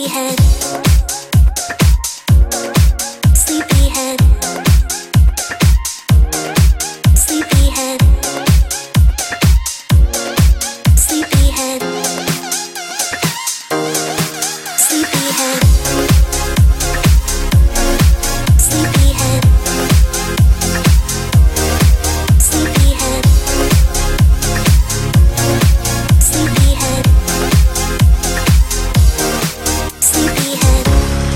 Sleepyhead. Sleepyhead. Sleepyhead. Sleepyhead. Sleepyhead. Sleepyhead. Sleepyhead. Sleepyhead. Sleepyhead.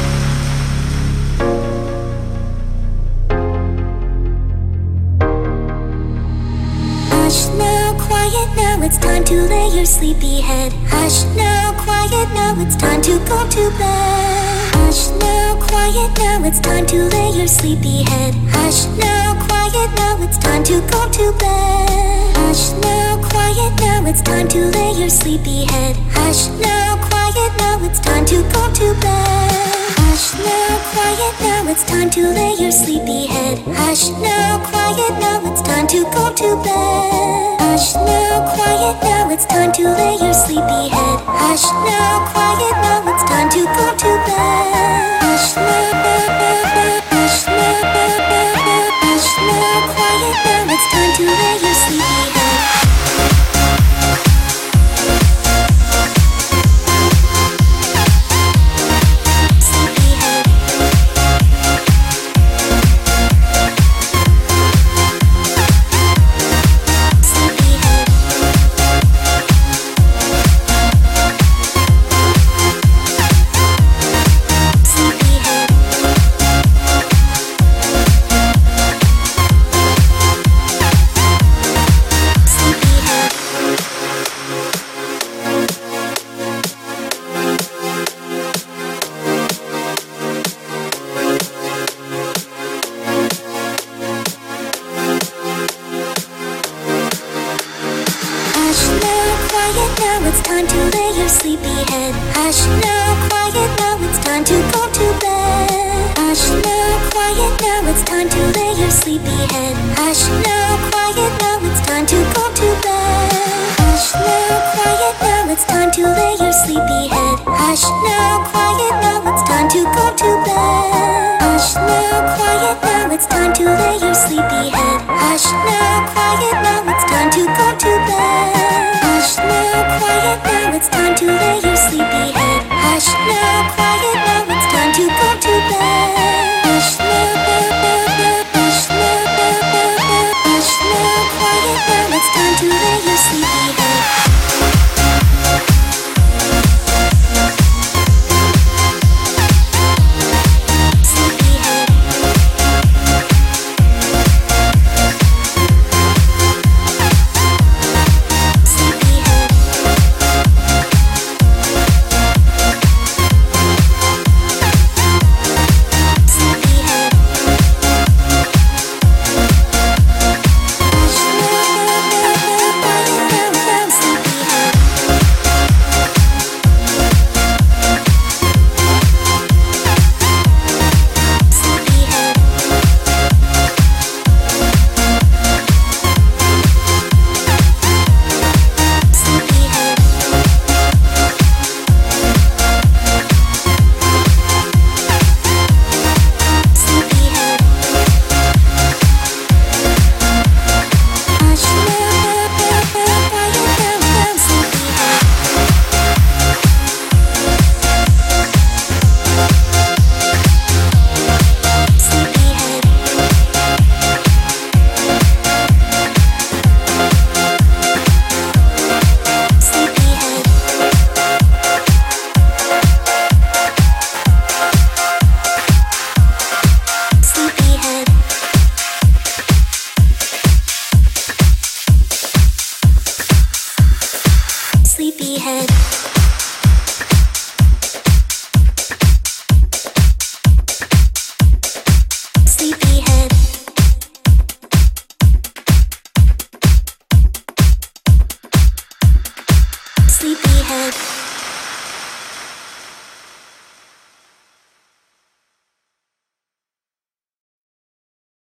Hush now, quiet now, it's time to lay your sleepy head. Hush now, quiet now, it's time to go to bed. Hush now, quiet now, it's time to lay your sleepy head. Hush now, quiet now, it's time to go to bed. Hush now, quiet now, it's time to lay your sleepy head. Hush now, quiet now, it's time to go to bed. Hush now, quiet now, it's time to lay your sleepy head. Hush now, quiet now, it's time to go to bed. Hush now, quiet now, it's time to lay your sleepy head. Hush now, quiet now, it's time to go to bed. Hush now, hush now, hush now, quiet now, it's time to lay your sleepy head. It's time to lay your sleepy head. Hush now, quiet now, it's time to go to bed. Hush now, quiet now, it's time to lay your sleepy head. Hush now, quiet now, it's time to go to bed. Hush now, quiet now, it's time to lay your sleepy head. Hush now, quiet now, it's time to go to bed. Hush now, quiet now, it's time to lay your sleepy head. Hush now, quiet now, it's time to go to bed. Hush now, quiet now, it's time to lay your sleepy head. Hush now, quiet now.